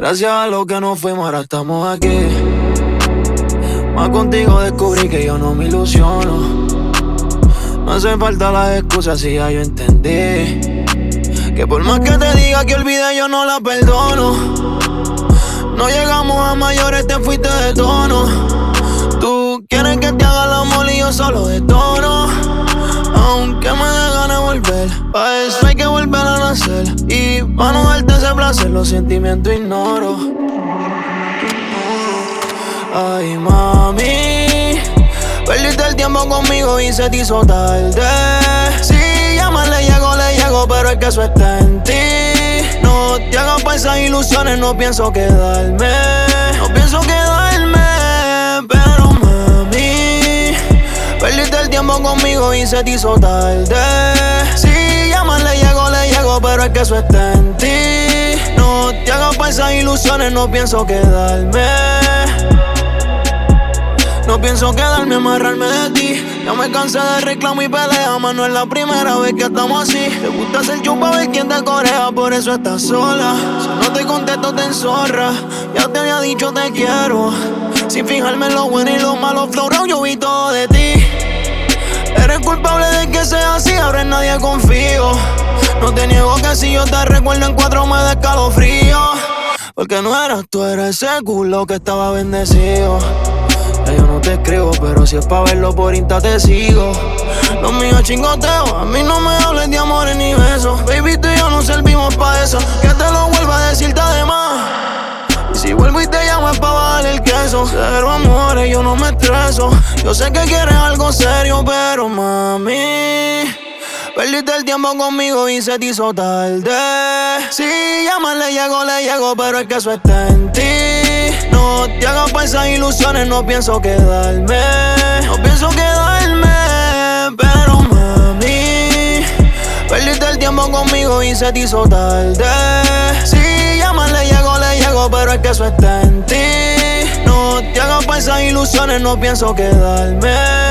Gracias a lo que nos fuimos, ahora estamos aquí. Más contigo descubrí que yo no me ilusiono. No hace falta las excusas si ya yo entendí que por más que te diga que olvide yo no la perdono. No llegamos a mayores, te fuiste de tono. Tú quieres que te haga el amor y yo solo de tono. Aunque me dé ganas de volver, pa' eso hay que volver a nacer. Y pa' no darte ese placer, los sentimientos ignoro. Ay, mami, perdiste el tiempo conmigo y se te hizo tarde. Si llamas le llego, pero es que eso está en ti. No te hagas pa' esas ilusiones, no pienso quedarme. Pero mami, perdiste el tiempo conmigo y se te hizo tarde. Si llamas le llego, pero es que eso está en ti. No te hagas pa' esas ilusiones, no pienso quedarme. No pienso quedarme, amarrarme de ti. Ya me cansé de reclamo y pelea, mas no es la primera vez que estamos así. Te gusta hacer chupa, ver quién te corea, por eso estás sola. Si no te contesto te enzorra. Ya te había dicho te quiero, sin fijarme en lo bueno y lo malo. Flow, yo vi todo de ti. Eres culpable de que sea así, ahora en nadie confío. No te niego que si yo te recuerdo en 4 me da escalofrío. Porque no eras tú, eres ese culo que estaba bendecido. Yo no te escribo, pero si es pa' verlo por Insta te sigo. Los míos chingoteos, a mí no me hables de amores ni besos. Baby, tú y yo no servimos pa' eso. Que te lo vuelva a decirte además. Y si vuelvo y te llamo es pa' bajar el queso. Cero amores, yo no me estreso. Yo sé que quieres algo serio, pero mami, perdiste el tiempo conmigo y se te hizo tarde. Si llamas le llego, pero es que eso está en ti. No te hagas pa' esas ilusiones, no pienso quedarme. Pero mami, perdiste el tiempo conmigo y se te hizo tarde. Si llamas le llego, pero es que eso está en ti. No te hagas pa' esas ilusiones, no pienso quedarme.